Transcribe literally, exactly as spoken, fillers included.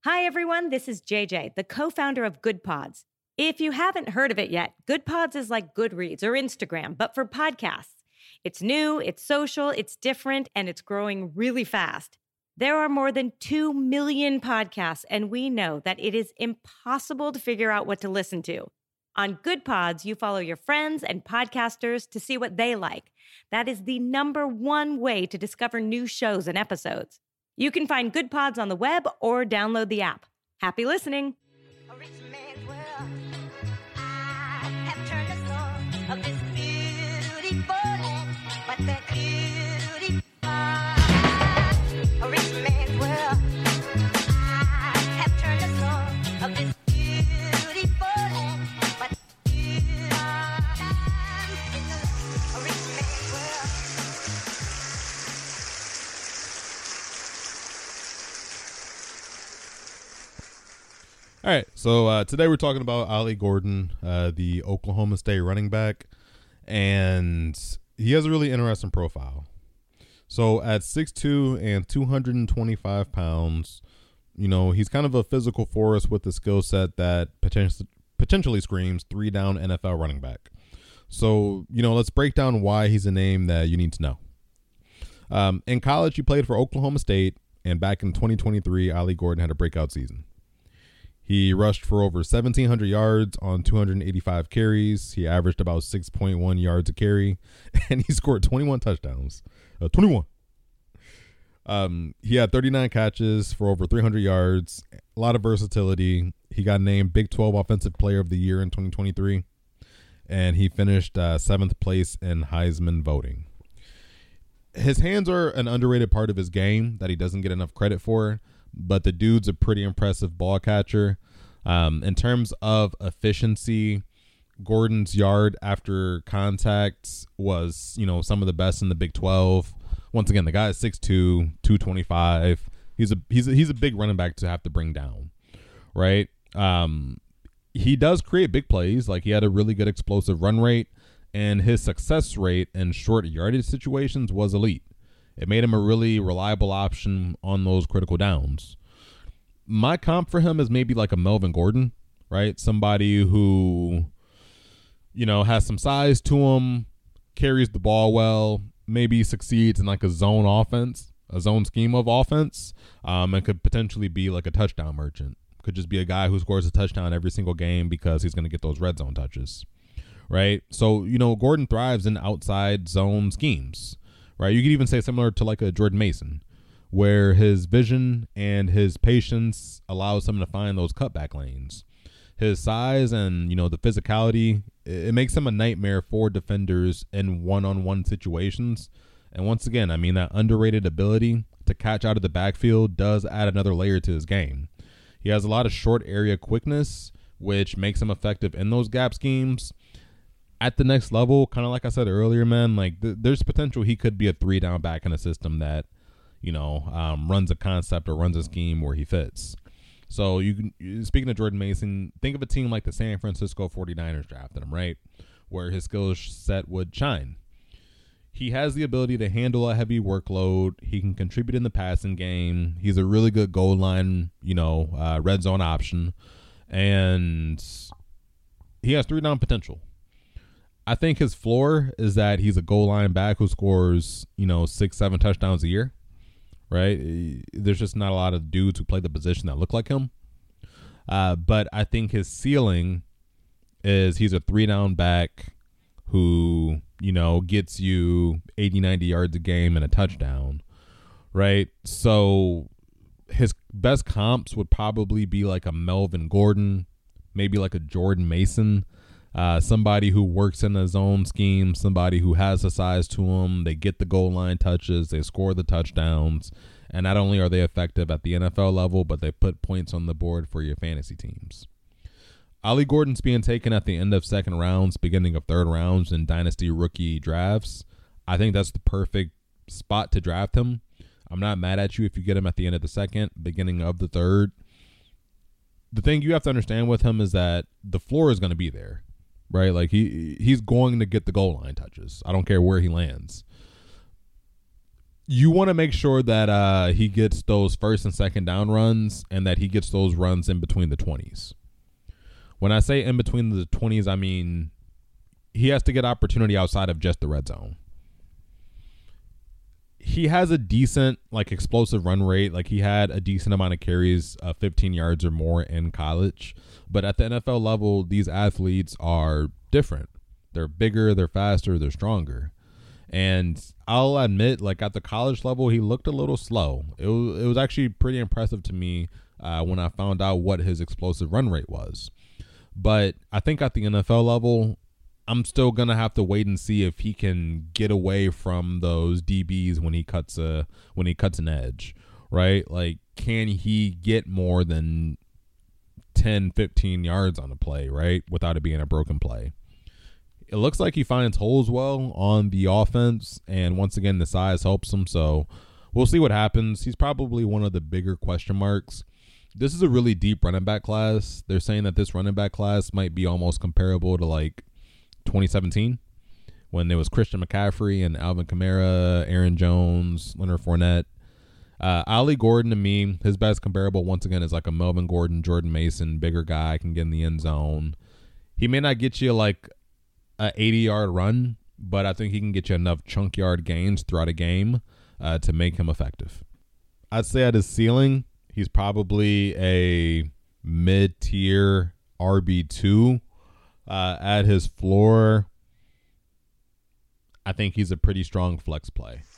Hi, everyone. This is J J, the co-founder of Good Pods. If you haven't heard of it yet, Good Pods is like Goodreads or Instagram, but for podcasts. It's new, it's social, it's different, and it's growing really fast. There are more than two million podcasts, and we know that it is impossible to figure out what to listen to. On Good Pods, you follow your friends and podcasters to see what they like. That is the number one way to discover new shows and episodes. You can find Good Pods on the web or download the app. Happy listening. A rich man's world. I have turned the soul of this beautiful land, but that beauty far. A rich man's world. I have turned the soul of this beautiful land, but you are. A rich man's world. All right, so uh, today we're talking about Ollie Gordon, uh, the Oklahoma State running back, and he has a really interesting profile. So at six two and two hundred twenty-five pounds, you know, he's kind of a physical force with a skill set that potentially potentially screams three down N F L running back. So, you know, let's break down why he's a name that you need to know. Um, in college, he played for Oklahoma State, and back in twenty twenty-three, Ollie Gordon had a breakout season. He rushed for over seventeen hundred yards on two hundred eighty-five carries. He averaged about six point one yards a carry, and he scored twenty-one touchdowns. Uh, twenty-one. Um, he had thirty-nine catches for over three hundred yards. A lot of versatility. He got named Big twelve Offensive Player of the Year in twenty twenty-three, and he finished uh, seventh place in Heisman voting. His hands are an underrated part of his game that he doesn't get enough credit for. But the dude's a pretty impressive ball catcher. Um, in terms of efficiency, Gordon's yard after contact was, you know, some of the best in the Big twelve. Once again, the guy is six two, two twenty-five. He's a he's a, he's a big running back to have to bring down, right? Um, he does create big plays. Like, he had a really good explosive run rate, and his success rate in short yardage situations was elite. It made him a really reliable option on those critical downs. My comp for him is maybe like a Melvin Gordon, right? Somebody who, you know, has some size to him, carries the ball well, maybe succeeds in like a zone offense, a zone scheme of offense, um, and could potentially be like a touchdown merchant. Could just be a guy who scores a touchdown every single game because he's going to get those red zone touches, right? So, you know, Gordon thrives in outside zone schemes. Right, you could even say similar to like a Jordan Mason, where his vision and his patience allows him to find those cutback lanes. His size and, you know, the physicality, it makes him a nightmare for defenders in one-on-one situations. And once again, I mean, that underrated ability to catch out of the backfield does add another layer to his game. He has a lot of short area quickness, which makes him effective in those gap schemes. At the next level, kind of like I said earlier, man, like th- there's potential he could be a three down back in a system that, you know, um, runs a concept or runs a scheme where he fits. So you can, speaking of Jordan Mason, think of a team like the San Francisco forty-niners drafted him, right? Where his skill set would shine. He has the ability to handle a heavy workload. He can contribute in the passing game. He's a really good goal line, you know, uh, red zone option. And he has three down potential. I think his floor is that he's a goal line back who scores, you know, six, seven touchdowns a year, right? There's just not a lot of dudes who play the position that look like him. Uh, but I think his ceiling is he's a three down back who, you know, gets you eighty, ninety yards a game and a touchdown, right? So his best comps would probably be like a Melvin Gordon, maybe like a Jordan Mason. Uh, somebody who works in a zone scheme, somebody who has the size to them, they get the goal line touches, they score the touchdowns, and not only are they effective at the N F L level, but they put points on the board for your fantasy teams. Ollie Gordon's being taken at the end of second rounds, beginning of third rounds in dynasty rookie drafts. I think that's the perfect spot to draft him. I'm not mad at you if you get him at the end of the second, beginning of the third. The thing you have to understand with him is that the floor is going to be there. Right, like he he's going to get the goal line touches. I don't care where he lands. you want to make sure that uh, he gets those first and second down runs and that he gets those runs in between the twenties. When I say in between the twenties, I mean he has to get opportunity outside of just the red zone. He has a decent, like, explosive run rate. Like, he had a decent amount of carries, uh, fifteen yards or more in college. But at the N F L level, these athletes are different. They're bigger, they're faster, they're stronger. And I'll admit, like, at the college level, he looked a little slow. It was, it was actually pretty impressive to me uh, when I found out what his explosive run rate was. But I think at the N F L level, I'm still going to have to wait and see if he can get away from those D Bs when he cuts a when he cuts an edge, right? Like, can he get more than ten, fifteen yards on a play, right, without it being a broken play? It looks like he finds holes well on the offense, and once again, the size helps him, so we'll see what happens. He's probably one of the bigger question marks. This is a really deep running back class. They're saying that this running back class might be almost comparable to, like, twenty seventeen, when there was Christian McCaffrey and Alvin Kamara, Aaron Jones, Leonard Fournette. Uh, Ollie Gordon, to me, his best comparable, once again, is like a Melvin Gordon, Jordan Mason, bigger guy, can get in the end zone. He may not get you like a eighty-yard run, but I think he can get you enough chunk yard gains throughout a game uh, to make him effective. I'd say at his ceiling, he's probably a mid-tier R B two. Uh, at his floor, I think he's a pretty strong flex play.